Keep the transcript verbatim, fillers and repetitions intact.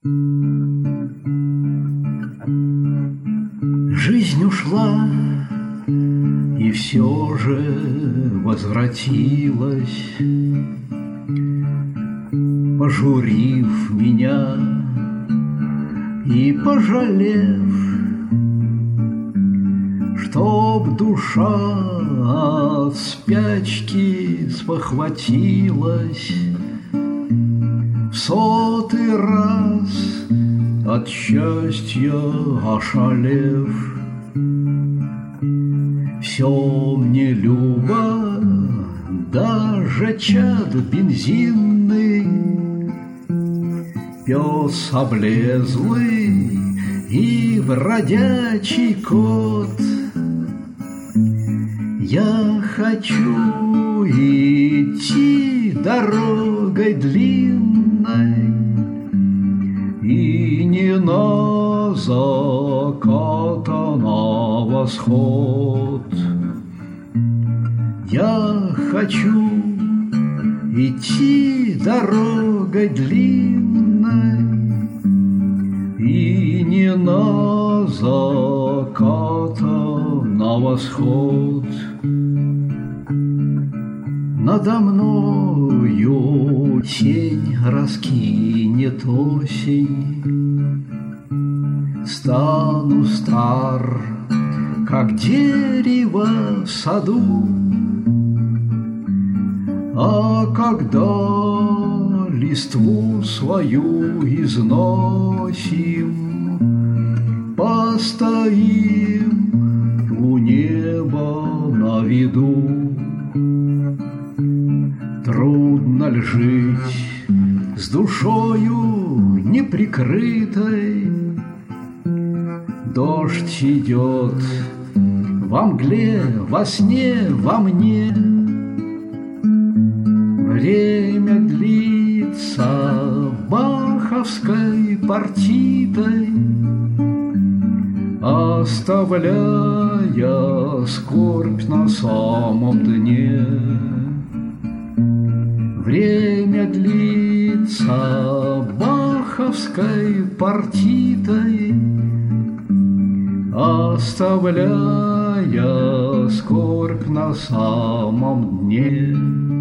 Жизнь ушла, и все же возвратилась, пожурив меня и пожалев, чтоб душа от спячки спохватилась, в сотый раз от счастья ошалев. Все мне любо, даже чад бензинный, пес облезлый и бродячий кот. Я хочу идти дорогой длинной и не на закат, а на восход. Я хочу идти дорогой длинной и не на закат, а на восход. Надо мною тень раскинет осень, стану стар, как дерево в саду. А когда листву свою износим, постоим у неба на виду. Трудно ль жить с душою неприкрытой? Дождь идет во мгле, во сне, во мне. Время длится баховской партитой, оставляя скорбь на самом дне. Время длится баховской партитой, оставляя скорбь на самом дне.